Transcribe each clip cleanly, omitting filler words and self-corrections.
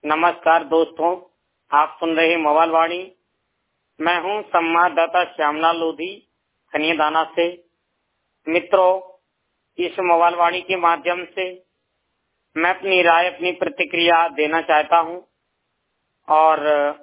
नमस्कार दोस्तों, आप सुन रहे मोबाइल वाणी। मैं हूं संवाददाता श्यामलाल लोधी खनियादाना से। मित्रों, इस मोबाइल वाणी के माध्यम से मैं अपनी राय, अपनी प्रतिक्रिया देना चाहता हूं। और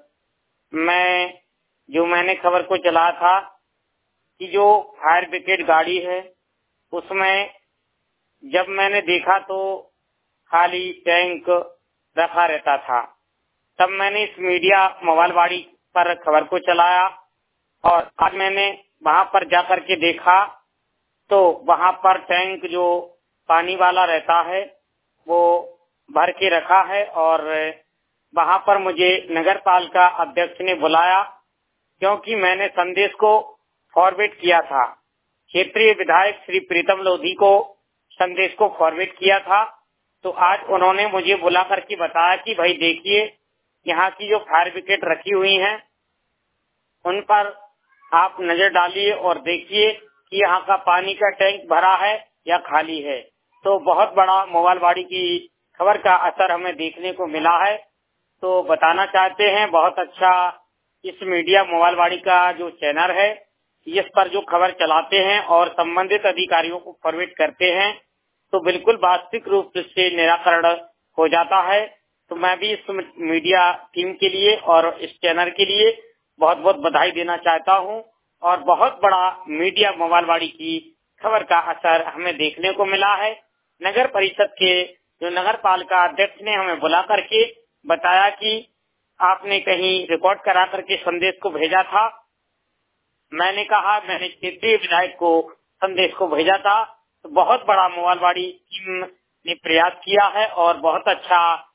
मैंने खबर को चलाया था कि जो फायर ब्रिगेड गाड़ी है उसमें जब मैंने देखा तो खाली टैंक रखा रहता था। तब मैंने इस मीडिया मोबाइल वाणी पर खबर को चलाया और आज मैंने वहां पर जाकर के देखा तो वहां पर टैंक जो पानी वाला रहता है वो भर के रखा है। और वहां पर मुझे नगर पालिका अध्यक्ष ने बुलाया, क्योंकि मैंने संदेश को फॉरवर्ड किया था। क्षेत्रीय विधायक श्री प्रीतम लोधी को संदेश को फॉरवर्ड किया था। तो आज उन्होंने मुझे बुला करके बताया कि भाई देखिए, यहाँ की जो फायर ब्रिगेड रखी हुई हैं उन पर आप नजर डालिए और देखिए कि यहाँ का पानी का टैंक भरा है या खाली है। तो बहुत बड़ा मोबाइल वाणी की खबर का असर हमें देखने को मिला है। तो बताना चाहते हैं, बहुत अच्छा इस मीडिया मोबाइल वाणी का जो चैनल है इस पर जो खबर चलाते हैं और संबंधित अधिकारियों को फॉरवर्ड करते हैं तो बिल्कुल वास्तविक रूप से निराकरण हो जाता है। तो मैं भी इस मीडिया टीम के लिए और इस चैनल के लिए बहुत बहुत बधाई देना चाहता हूं। और बहुत बड़ा मीडिया मोबाइल वाणी की खबर का असर हमें देखने को मिला है। नगर परिषद के जो नगर पालिका अध्यक्ष ने हमें बुला करके बताया कि आपने कहीं रिकॉर्ड करा करके संदेश को भेजा था। मैंने कहा मैंने क्षेत्रीय विधायक को संदेश को भेजा था। तो बहुत बड़ा मोबाइल वाणी टीम ने प्रयास किया है और बहुत अच्छा